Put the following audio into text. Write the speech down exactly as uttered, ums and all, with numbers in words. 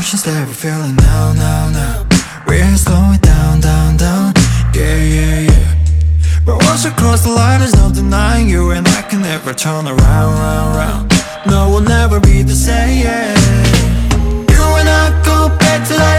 emotions that we're feeling now, now, now. We're slowing down, down, down. Yeah, yeah, yeah. But once we cross the line, there's no denying you, and I can never turn around, round, round. No, we'll never be the same. You and I go back to life.